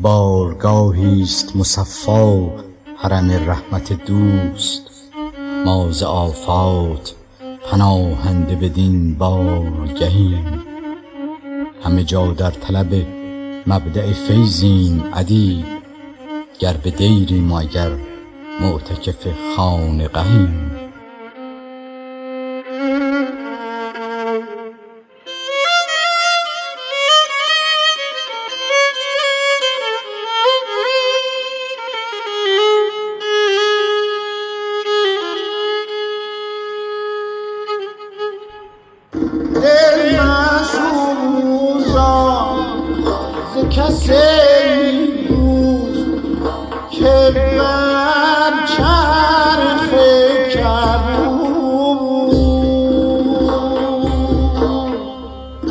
بارگاهی است مصفا حرم رحمت دوست. ما ز آفات پناهنده بدین بارگهیم، همه جا در طلب مبدأ فیضیم ادیب. گر به دیریم و اگر معتکف خانقهیم. دل مسوزان ز کسی دوست که بر چرخ کبود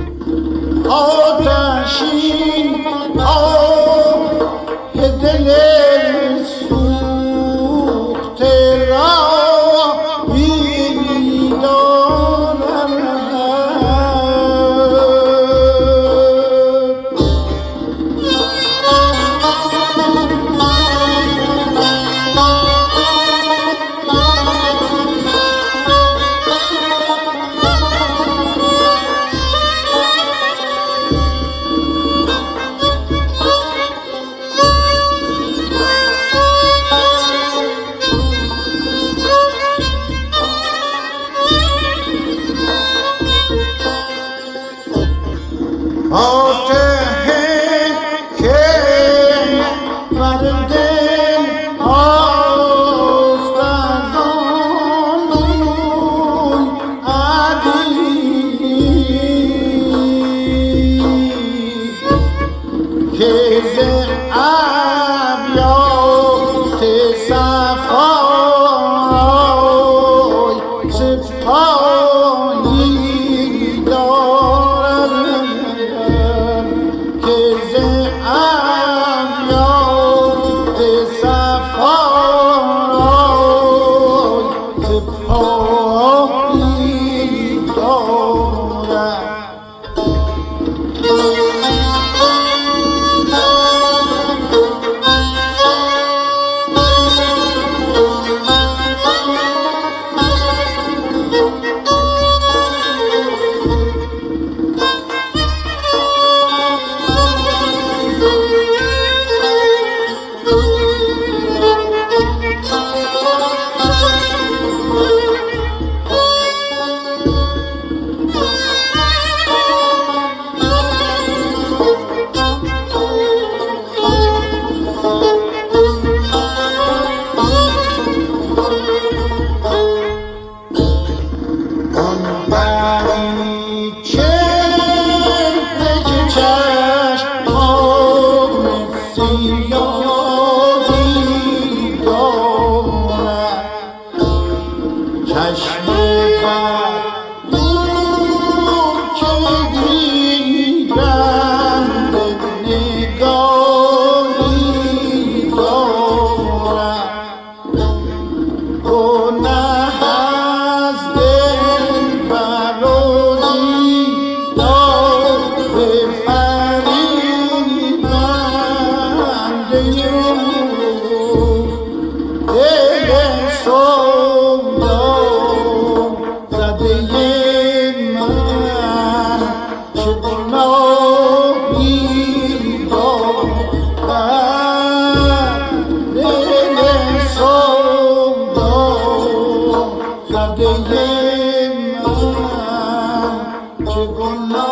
آتشین آه دل سوخته را آتش که بر دل هاست از آن روی ادیب که ز ابیات صفای سپاهی دارد که ز ابیات صفای سپاهی دارد. چشم بر دور که دیدم به نگاهی دارد گناه از دل برآریدم به فریبنده دل چه گناه